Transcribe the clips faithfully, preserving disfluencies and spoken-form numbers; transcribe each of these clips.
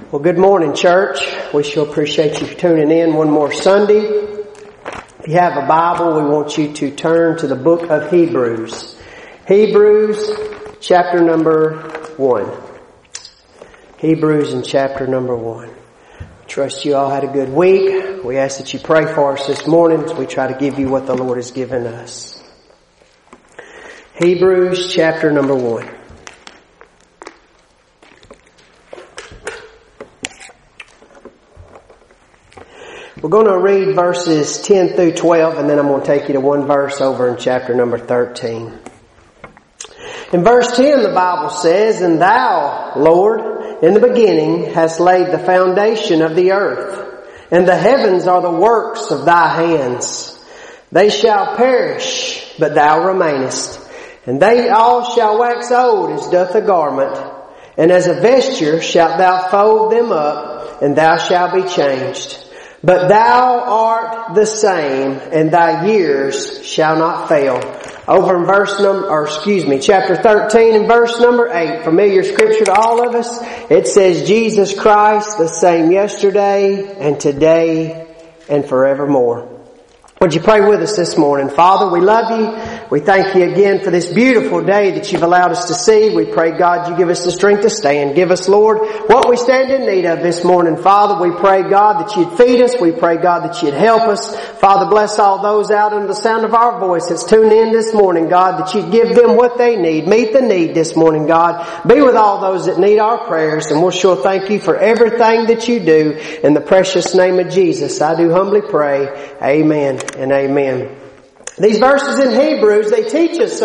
Well, good morning, church. We sure appreciate you tuning in one more Sunday. If you have a Bible, we want you to turn to the book of Hebrews. Hebrews chapter number one. Hebrews in chapter number one. Trust you all had a good week. We ask that you pray for us this morning as we try to give you what the Lord has given us. Hebrews chapter number one. We're going to read verses ten through twelve, and then I'm going to take you to one verse over in chapter number thirteen. In verse ten, the Bible says, "And thou, Lord, in the beginning hast laid the foundation of the earth, and the heavens are the works of thy hands. They shall perish, but thou remainest, and they all shall wax old as doth a garment, and as a vesture shalt thou fold them up, and thou shalt be changed. But thou art the same, and thy years shall not fail." Over in verse number, or excuse me, chapter thirteen and verse number eight, familiar scripture to all of us. It says, "Jesus Christ, the same yesterday and today and forevermore." Would you pray with us this morning? Father, we love you. We thank you again for this beautiful day that you've allowed us to see. We pray, God, you give us the strength to stand. Give us, Lord, what we stand in need of this morning. Father, we pray, God, that you'd feed us. We pray, God, that you'd help us. Father, bless all those out under the sound of our voice that's tuned in this morning, God, that you'd give them what they need. Meet the need this morning, God. Be with all those that need our prayers, and we'll sure thank you for everything that you do. In the precious name of Jesus, I do humbly pray. Amen and amen. These verses in Hebrews, they teach us a,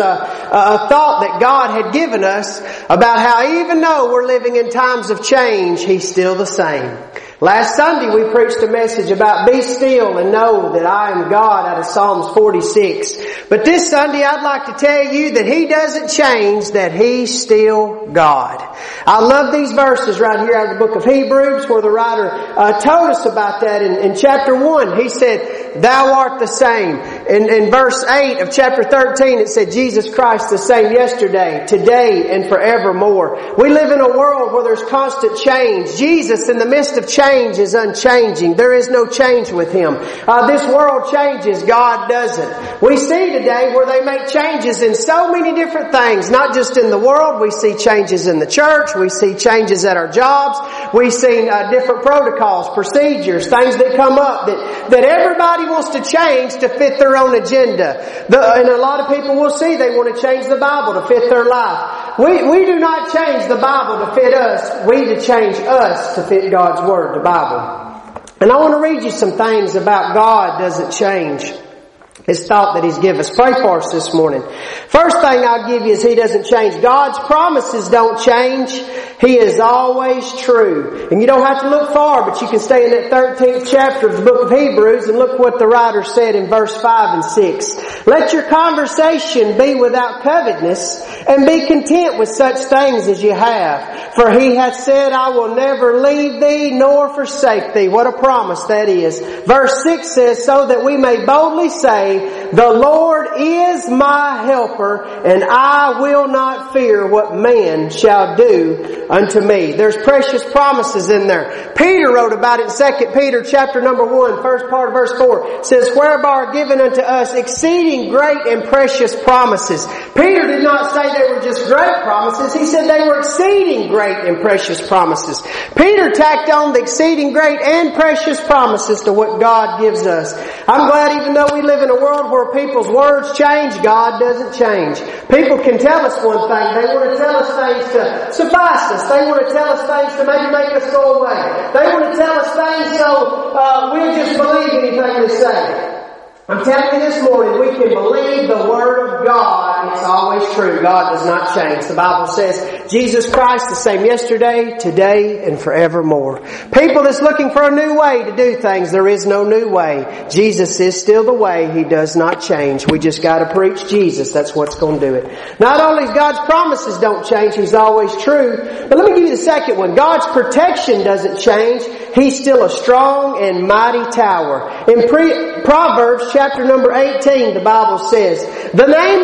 a thought that God had given us about how even though we're living in times of change, He's still the same. Last Sunday we preached a message about be still and know that I am God out of Psalms forty-six. But this Sunday I'd like to tell you that He doesn't change, that He's still God. I love these verses right here out of the book of Hebrews where the writer uh, told us about that in, in chapter one. He said, "Thou art the same." In, in verse eight of chapter thirteen it said, "Jesus Christ the same yesterday, today, and forevermore." We live in a world where there's constant change. Jesus in the midst of change is unchanging. There is no change with Him. Uh, this world changes. God doesn't. We see today where they make changes in so many different things. Not just in the world. We see changes in the church. We see changes at our jobs. We see uh, different protocols, procedures, things that come up that, that everybody wants to change to fit their own agenda. The, and a lot of people will see they want to change the Bible to fit their life. We, we do not change the Bible to fit us. We to change us to fit God's Word, the Bible. And I want to read you some things about God doesn't change. His thought that He's given us. Pray for us this morning. First thing I'll give you is He doesn't change. God's promises don't change. He is always true. And you don't have to look far, but you can stay in that thirteenth chapter of the book of Hebrews and look what the writer said in verse five and six. "Let your conversation be without covetousness, and be content with such things as you have. For He hath said, I will never leave thee nor forsake thee." What a promise that is. Verse six says, "So that we may boldly say, the Lord is my helper, and I will not fear what man shall do unto me." There's precious promises in there. Peter wrote about it in Second Peter chapter number one, first part of verse four. It says, "Whereby are given unto us exceeding great and precious promises." Peter did not say they were just great promises. He said they were exceeding great and precious promises. Peter tacked on the exceeding great and precious promises to what God gives us. I'm glad even though we live in a world where people's words change, God doesn't change. People can tell us one thing. They want to tell us things to suffice us. They want to tell us things to maybe make us go away. They want to tell us things so uh, we'll just believe anything they say. I'm telling you this morning, we can believe the Word of God. It's always true. God does not change. The Bible says, Jesus Christ the same yesterday, today, and forevermore. People that's looking for a new way to do things, there is no new way. Jesus is still the way. He does not change. We just got to preach Jesus. That's what's going to do it. Not only God's promises don't change, He's always true. But let me give you the second one. God's protection doesn't change. He's still a strong and mighty tower. In pre- Proverbs chapter number eighteen, the Bible says, "The name of the Lord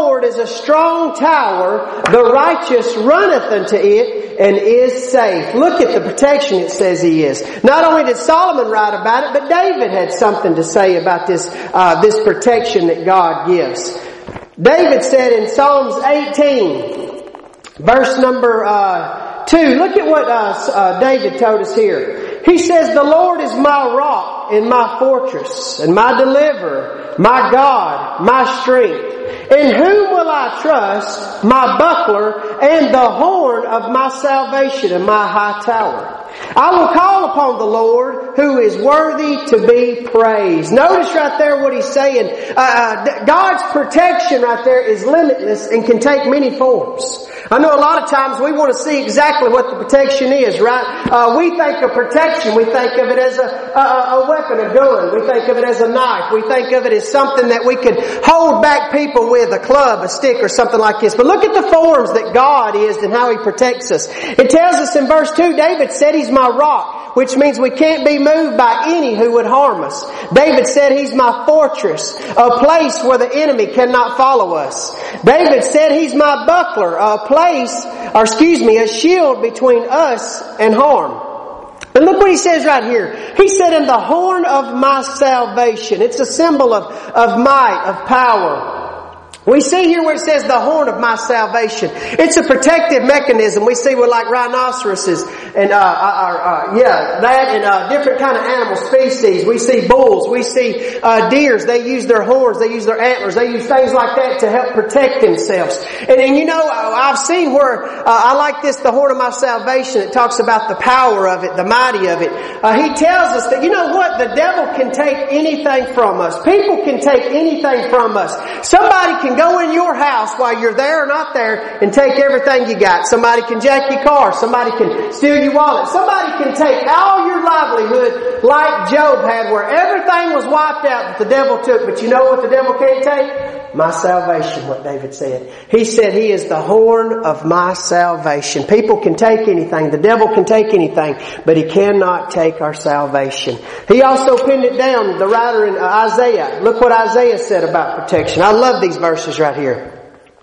Lord is a strong tower. The righteous runneth unto it and is safe. Look at the protection it says He is. Not only did Solomon write about it, but David had something to say about this, uh, this protection that God gives. David said in Psalms eighteen, verse number, uh, two, look at what, uh, uh, David told us here. He says, the Lord is my rock and my fortress and my deliverer, my God, my strength. In whom will I trust? My buckler and the horn of my salvation and my high tower. I will call upon the Lord who is worthy to be praised. Notice right there what He's saying. Uh, God's protection right there is limitless and can take many forms. I know a lot of times we want to see exactly what the protection is, right? Uh, we think of protection, we think of it as a, a, a weapon, a gun. We think of it as a knife. We think of it as something that we could hold back people with, a club, a stick, or something like this. But look at the forms that God is and how He protects us. It tells us in verse two, David said He's my rock, which means we can't be moved by any who would harm us. David said He's my fortress, a place where the enemy cannot follow us. David said He's my buckler, a place, or excuse me, a shield between us and harm. And look what he says right here. He said, in the horn of my salvation. It's a symbol of, of might, of power. We see here where it says the horn of my salvation. It's a protective mechanism. We see with like rhinoceroses and, uh, uh, uh yeah, that and, uh, different kind of animal species. We see bulls. We see, uh, deers. They use their horns. They use their antlers. They use things like that to help protect themselves. And, and you know, I've seen where, uh, I like this, the horn of my salvation. It talks about the power of it, the mighty of it. Uh, he tells us that, you know what? The devil can take anything from us. People can take anything from us. Somebody can go in your house while you're there or not there and take everything you got. Somebody can jack your car. Somebody can steal your wallet. Somebody can take all your livelihood like Job had, where everything was wiped out that the devil took. But you know what the devil can't take? My salvation, what David said. He said He is the horn of my salvation. People can take anything. The devil can take anything, but he cannot take our salvation. He also pinned it down, the writer in Isaiah. Look what Isaiah said about protection. I love these verses right here.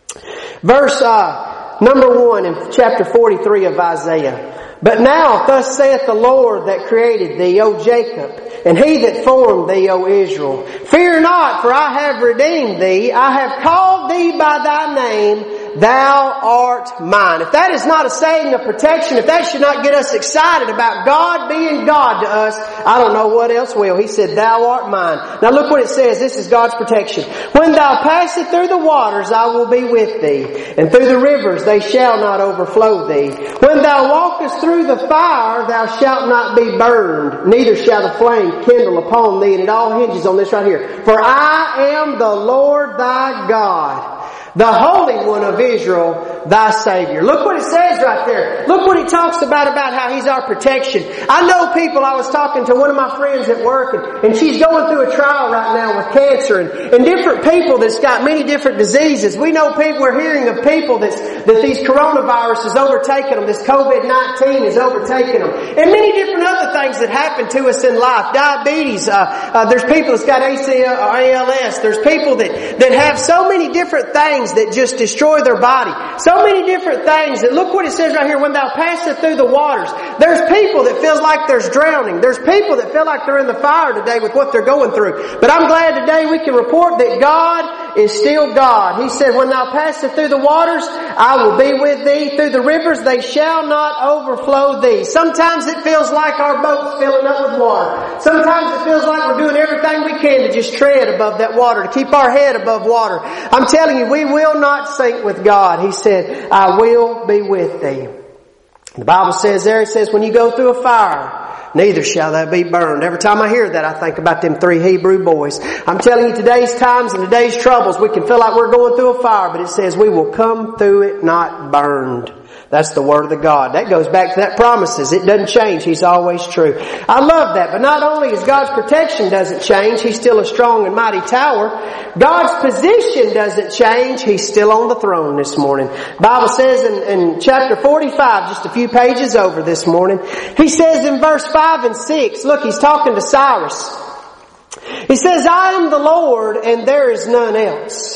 Verse uh, number one in chapter forty-three of Isaiah. But now, thus saith the Lord that created thee, O Jacob, and He that formed thee, O Israel. Fear not, for I have redeemed thee. I have called thee by thy name. Thou art mine. If that is not a saying of protection, if that should not get us excited about God being God to us, I don't know what else will. He said, thou art mine. Now look what it says. This is God's protection. When thou passest through the waters, I will be with thee. And through the rivers, they shall not overflow thee. When thou walkest through the fire, thou shalt not be burned, neither shall the flame kindle upon thee. And it all hinges on this right here. For I am the Lord thy God, the Holy One of Israel, thy Savior. Look what it says right there. Look what he talks about, about how He's our protection. I know people, I was talking to one of my friends at work, and, and she's going through a trial right now with cancer, and, and different people that's got many different diseases. We know people, we're hearing of people that's, that these coronavirus has overtaken them, this covid nineteen has overtaken them, and many different other things that happen to us in life. Diabetes, uh, uh, there's people that's got A C L or A L S, there's people that, that have so many different things that just destroy their body. So many different things. And look what it says right here. When thou passest through the waters. There's people that feels like there's drowning. There's people that feel like they're in the fire today with what they're going through. But I'm glad today we can report that God is still God. He said, when thou passest through the waters, I will be with thee. Through the rivers, they shall not overflow thee. Sometimes it feels like our boat's filling up with water. Sometimes it feels like we're doing everything we can to just tread above that water, to keep our head above water. I'm telling you, we will not sink with God. He said, I will be with thee. The Bible says there, it says, when you go through a fire, neither shall thou be burned. Every time I hear that, I think about them three Hebrew boys. I'm telling you, today's times and today's troubles, we can feel like we're going through a fire, but it says we will come through it not burned. That's the Word of the God. That goes back to that promises. It doesn't change. He's always true. I love that. But not only is God's protection doesn't change, He's still a strong and mighty tower. God's position doesn't change. He's still on the throne this morning. The Bible says in, in chapter forty-five, just a few pages over this morning, He says in verse five and six, look, He's talking to Cyrus. He says, I am the Lord and there is none else.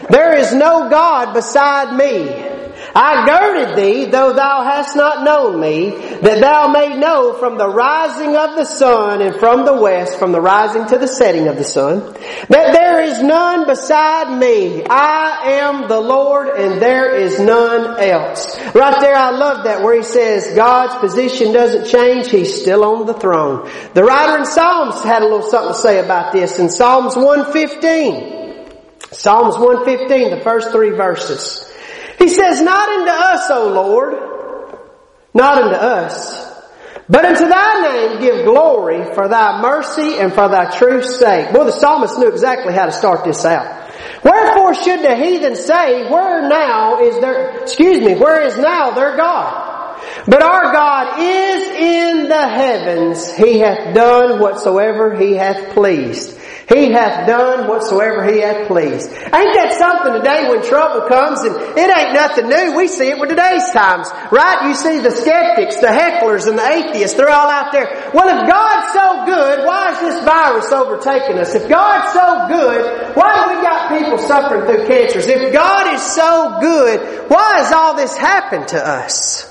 There is no God beside me. I girded thee, though thou hast not known me, that thou may know from the rising of the sun and from the west, from the rising to the setting of the sun, that there is none beside me. I am the Lord, and there is none else. Right there, I love that where he says God's position doesn't change. He's still on the throne. The writer in Psalms had a little something to say about this in Psalms one fifteen. Psalms one fifteen, the first three verses. He says, not unto us, O Lord, not unto us, but unto thy name give glory for thy mercy and for thy truth's sake. Boy, the psalmist knew exactly how to start this out. Wherefore should the heathen say, where now is their, excuse me, where is now their God? But our God is in the heavens. He hath done whatsoever He hath pleased. He hath done whatsoever He hath pleased. Ain't that something today when trouble comes? And it ain't nothing new. We see it with today's times. Right? You see the skeptics, the hecklers, and the atheists. They're all out there. Well, if God's so good, why is this virus overtaking us? If God's so good, why have we got people suffering through cancers? If God is so good, why has all this happened to us?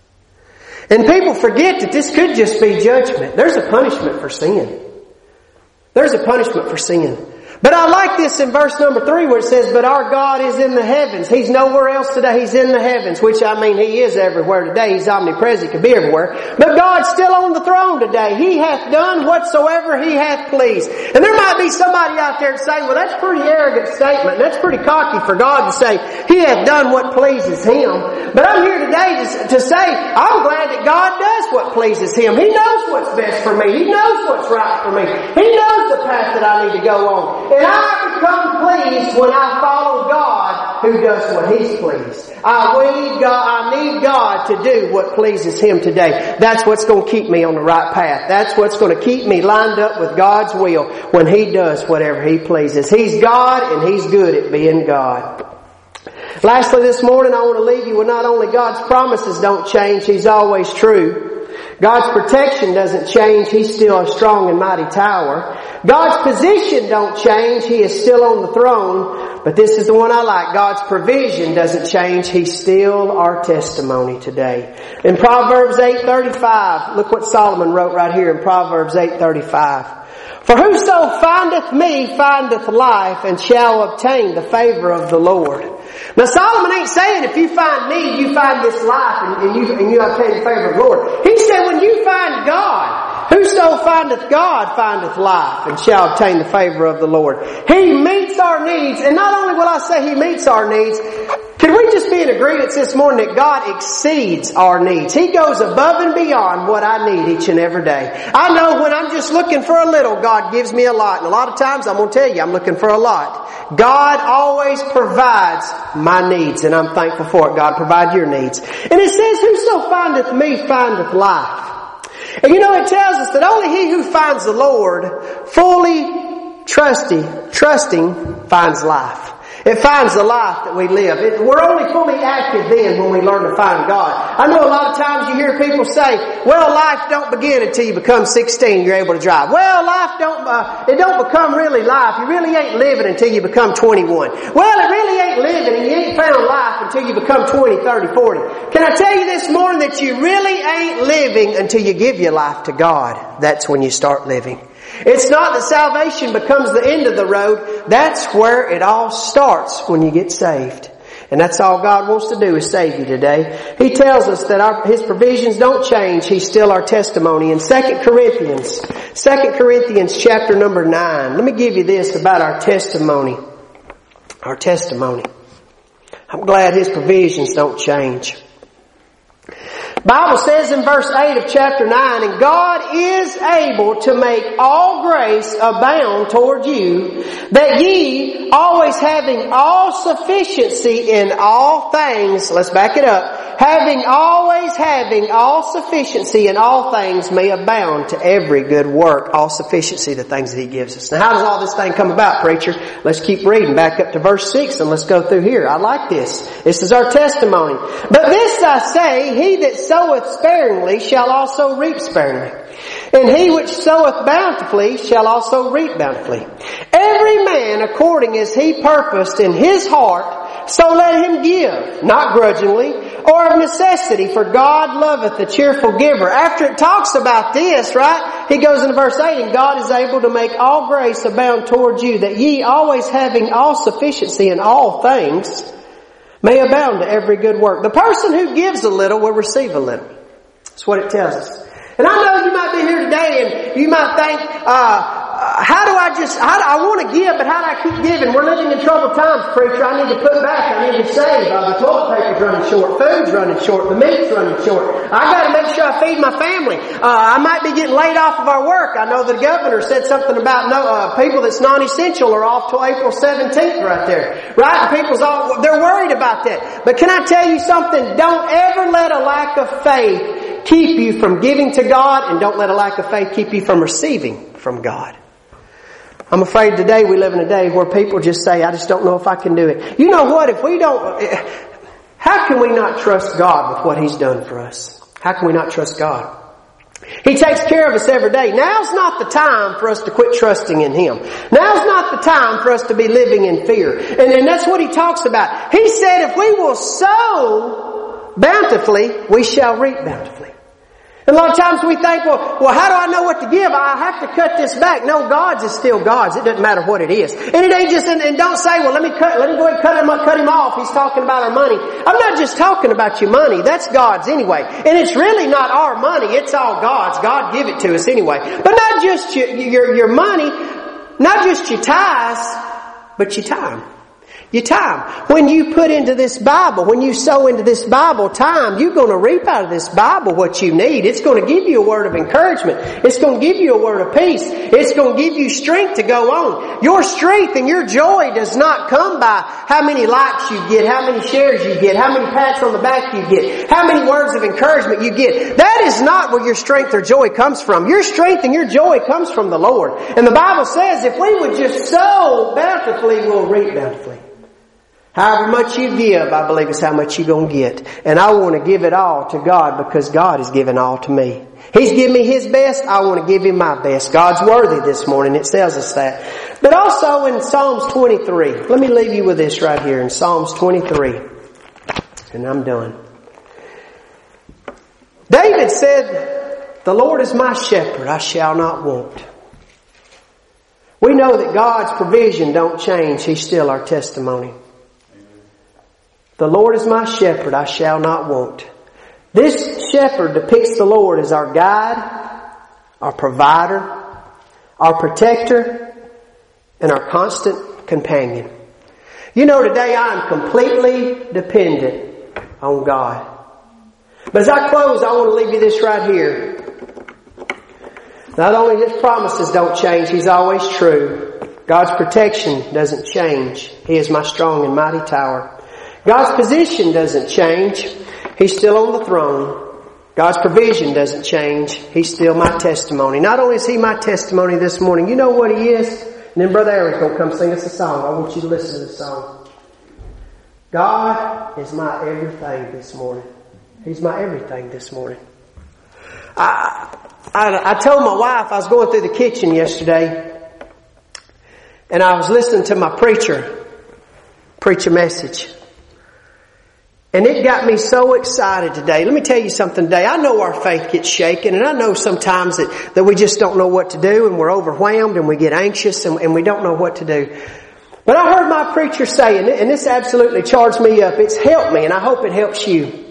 And people forget that this could just be judgment. There's a punishment for sin. There's a punishment for sin. But I like this in verse number three where it says, but our God is in the heavens. He's nowhere else today. He's in the heavens, which I mean He is everywhere today. He's omnipresent. He can be everywhere. But God's still on the throne today. He hath done whatsoever He hath pleased. And there might be somebody out there saying, well, that's a pretty arrogant statement. That's pretty cocky for God to say He hath done what pleases Him. But I'm here today to, to say, I'm glad that God does what pleases Him. He knows what's best for me. He knows what's right for me. He knows the path that I need to go on. And I become pleased when I follow God who does what He's pleased. I need God, I need God to do what pleases Him today. That's what's going to keep me on the right path. That's what's going to keep me lined up with God's will when He does whatever He pleases. He's God and He's good at being God. Lastly this morning I want to leave you with not only God's promises don't change, He's always true. God's protection doesn't change. He's still a strong and mighty tower. God's position don't change. He is still on the throne. But this is the one I like. God's provision doesn't change. He's still our testimony today. In Proverbs eight thirty-five, look what Solomon wrote right here in Proverbs eight thirty-five. For whoso findeth me findeth life and shall obtain the favor of the Lord. Now Solomon ain't saying if you find me, you find this life and, and, you, and you obtain the favor of the Lord. He said when you find God, whoso findeth God findeth life and shall obtain the favor of the Lord. He meets our needs, and not only will I say He meets our needs, can we just be in agreement this morning that God exceeds our needs? He goes above and beyond what I need each and every day. I know when I'm just looking for a little, God gives me a lot. And a lot of times I'm going to tell you I'm looking for a lot. God always provides my needs, and I'm thankful for it. God, provide your needs. And it says, whoso findeth me findeth life. And you know, it tells us that only he who finds the Lord fully trusting, trusting finds life. It finds the life that we live. It, we're only fully active then when we learn to find God. I know a lot of times you hear people say, well, life don't begin until you become sixteen, you're able to drive. Well, life don't, uh, it don't become really life. You really ain't living until you become twenty-one. Well, it really ain't living and you ain't found life until you become twenty, thirty, forty. Can I tell you this morning that you really ain't living until you give your life to God? That's when you start living. It's not that salvation becomes the end of the road. That's where it all starts when you get saved. And that's all God wants to do is save you today. He tells us that our, His provisions don't change. He's still our testimony. In Second Corinthians, Second Corinthians chapter number nine, let me give you this about our testimony. Our testimony. I'm glad His provisions don't change. Bible says in verse eight of chapter nine, and God is able to make all grace abound toward you, that ye, always having all sufficiency in all things, let's back it up, having always having all sufficiency in all things may abound to every good work, all sufficiency, the things that He gives us. Now how does all this thing come about, preacher? Let's keep reading back up to verse six and let's go through here. I like this. This is our testimony. But this I say, he that soweth sparingly shall also reap sparingly. And he which soweth bountifully shall also reap bountifully. Every man according as he purposed in his heart, so let him give, not grudgingly, or of necessity, for God loveth the cheerful giver. After it talks about this, right, he goes into verse eight, and God is able to make all grace abound toward you, that ye always having all sufficiency in all things, may abound to every good work. The person who gives a little will receive a little. That's what it tells us. And I know you might be here today and you might think, uh, how do I just, how do, I want to give, but how do I keep giving? We're living in troubled times, preacher. I need to put back. I need to save. Uh, the toilet paper's running short. Food's running short. The meat's running short. I got to make sure I feed my family. Uh, I might be getting laid off of our work. I know the governor said something about no, uh, people that's non-essential are off till April seventeenth right there. Right? And people's all, they're worried about that. But can I tell you something? Don't ever let a lack of faith keep you from giving to God, and don't let a lack of faith keep you from receiving from God. I'm afraid today we live in a day where people just say, I just don't know if I can do it. You know what? If we don't, how can we not trust God with what He's done for us? How can we not trust God? He takes care of us every day. Now's not the time for us to quit trusting in Him. Now's not the time for us to be living in fear. And, and that's what He talks about. He said if we will sow bountifully, we shall reap bountifully. And a lot of times we think, well, well, how do I know what to give? I have to cut this back. No, God's is still God's. It doesn't matter what it is. And it ain't just, and, and don't say, well, let me cut, let me go ahead and cut him, cut him off. He's talking about our money. I'm not just talking about your money. That's God's anyway. And it's really not our money. It's all God's. God give it to us anyway. But not just your, your, your money, not just your tithes, but your time. Your time. When you put into this Bible, when you sow into this Bible time, you're going to reap out of this Bible what you need. It's going to give you a word of encouragement. It's going to give you a word of peace. It's going to give you strength to go on. Your strength and your joy does not come by how many likes you get, how many shares you get, how many pats on the back you get, how many words of encouragement you get. That is not where your strength or joy comes from. Your strength and your joy comes from the Lord. And the Bible says if we would just sow bountifully, we'll reap bountifully. However much you give, I believe is how much you're going to get. And I want to give it all to God because God has given all to me. He's given me His best. I want to give Him my best. God's worthy this morning. It tells us that. But also in Psalms twenty-three. Let me leave you with this right here in Psalms twenty-three. And I'm done. David said, the Lord is my shepherd. I shall not want. We know that God's provision don't change. He's still our testimony. The Lord is my shepherd, I shall not want. This shepherd depicts the Lord as our guide, our provider, our protector, and our constant companion. You know, today I am completely dependent on God. But as I close, I want to leave you this right here. Not only His promises don't change, He's always true. God's protection doesn't change. He is my strong and mighty tower. God's position doesn't change. He's still on the throne. God's provision doesn't change. He's still my testimony. Not only is He my testimony this morning, you know what He is? And then Brother Aaron's going to come sing us a song. I want you to listen to this song. God is my everything this morning. He's my everything this morning. I, I, I told my wife, I was going through the kitchen yesterday, and I was listening to my preacher preach a message. And it got me so excited today. Let me tell you something today. I know our faith gets shaken, and I know sometimes that, that we just don't know what to do, and we're overwhelmed, and we get anxious, and, and we don't know what to do. But I heard my preacher say, and, and this absolutely charged me up. It's helped me, and I hope it helps you.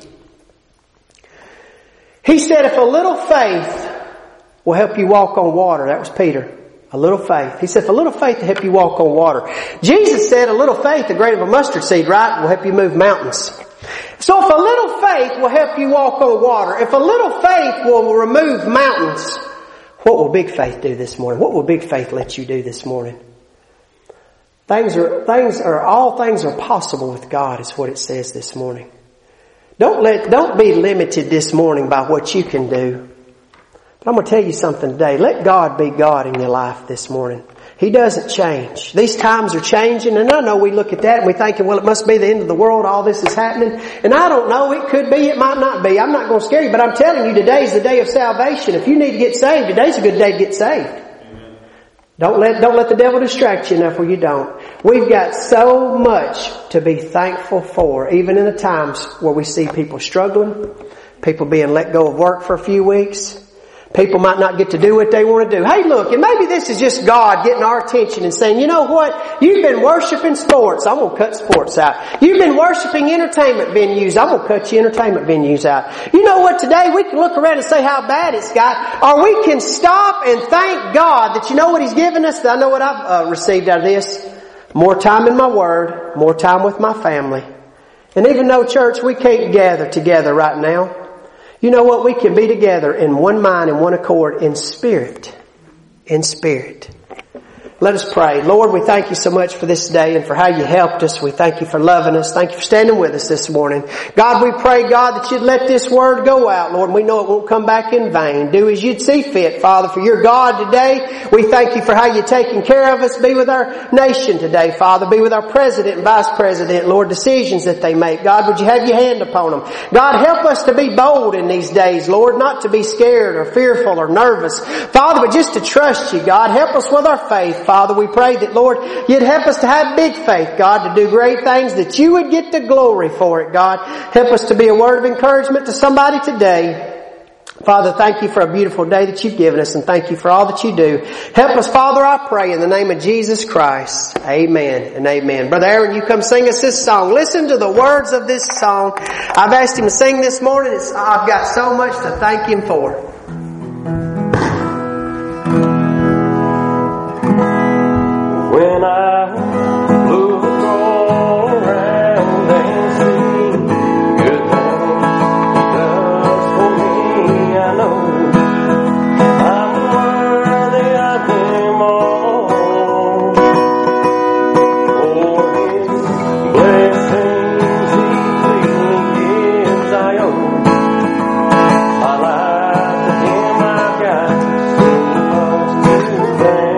He said, if a little faith will help you walk on water. That was Peter. A little faith. He said, if a little faith will help you walk on water. Jesus said, a little faith, the grain of a mustard seed, right, will help you move mountains. So if a little faith will help you walk on water, if a little faith will remove mountains, what will big faith do this morning? What will big faith let you do this morning? Things are, things are, all things are possible with God is what it says this morning. Don't let, don't be limited this morning by what you can do. But I'm going to tell you something today. Let God be God in your life this morning. He doesn't change. These times are changing, and I know we look at that and we're thinking, well, it must be the end of the world, all this is happening. And I don't know, it could be, it might not be. I'm not going to scare you, but I'm telling you, today's the day of salvation. If you need to get saved, today's a good day to get saved. Amen. Don't let, don't let the devil distract you enough where you don't. We've got so much to be thankful for, even in the times where we see people struggling, people being let go of work for a few weeks. People might not get to do what they want to do. Hey, look, and maybe this is just God getting our attention and saying, you know what? You've been worshiping sports. I'm going to cut sports out. You've been worshiping entertainment venues. I'm going to cut your entertainment venues out. You know what? Today we can look around and say how bad it's got. Or we can stop and thank God that you know what He's given us? I know what I've uh, received out of this. More time in my Word. More time with my family. And even though, church, we can't gather together right now, you know what? We can be together in one mind and one accord in spirit. In spirit. Let us pray. Lord, we thank you so much for this day and for how you helped us. We thank you for loving us. Thank you for standing with us this morning. God, we pray, God, that you'd let this word go out, Lord. And we know it won't come back in vain. Do as you'd see fit, Father, for your God today. We thank you for how you're taking care of us. Be with our nation today, Father. Be with our president and vice president, Lord, decisions that they make. God, would you have your hand upon them? God, help us to be bold in these days, Lord, not to be scared or fearful or nervous. Father, but just to trust you, God. Help us with our faith, Father. Father, we pray that, Lord, you'd help us to have big faith, God, to do great things, that you would get the glory for it, God. Help us to be a word of encouragement to somebody today. Father, thank you for a beautiful day that you've given us, and thank you for all that you do. Help us, Father, I pray, in the name of Jesus Christ. Amen and amen. Brother Aaron, you come sing us this song. Listen to the words of this song. I've asked him to sing this morning. It's, I've got so much to thank him for. When I look all around and see good things He does for me, I know I'm worthy of Him all. For His blessings He freely gives, I owe my life to Him. I've got so much to thank.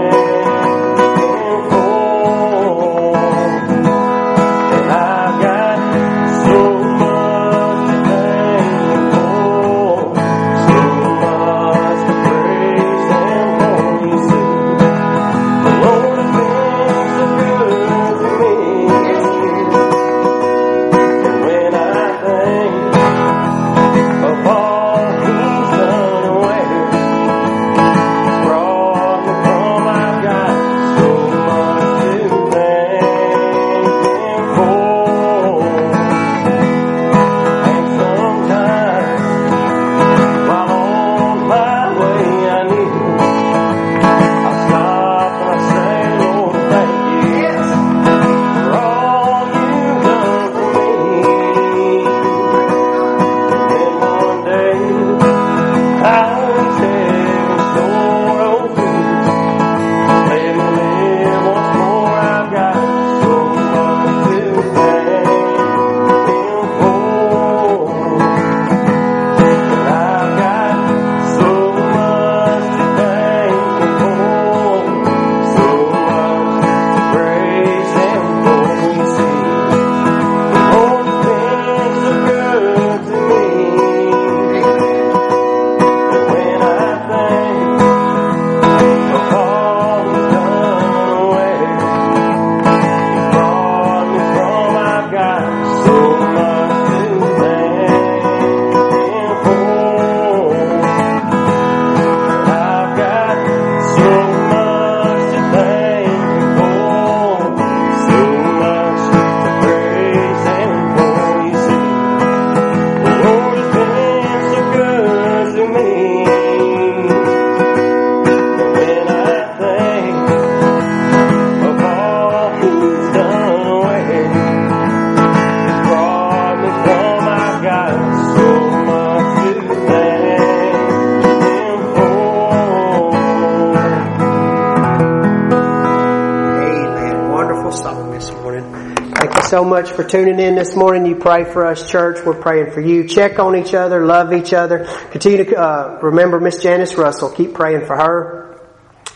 So much for tuning in this morning. You pray for us, church. We're praying for you. Check on each other. Love each other. Continue to uh, remember Miss Janice Russell. Keep praying for her.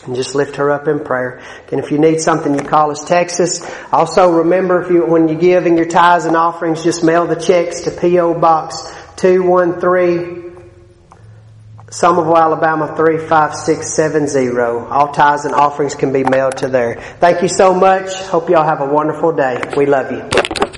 And just lift her up in prayer. And if you need something, you call us, text us. Also remember, if you, when you give in your tithes and offerings, just mail the checks to P O Box two one three, Somerville, Alabama three five six seven zero. All tithes and offerings can be mailed to there. Thank you so much. Hope y'all have a wonderful day. We love you.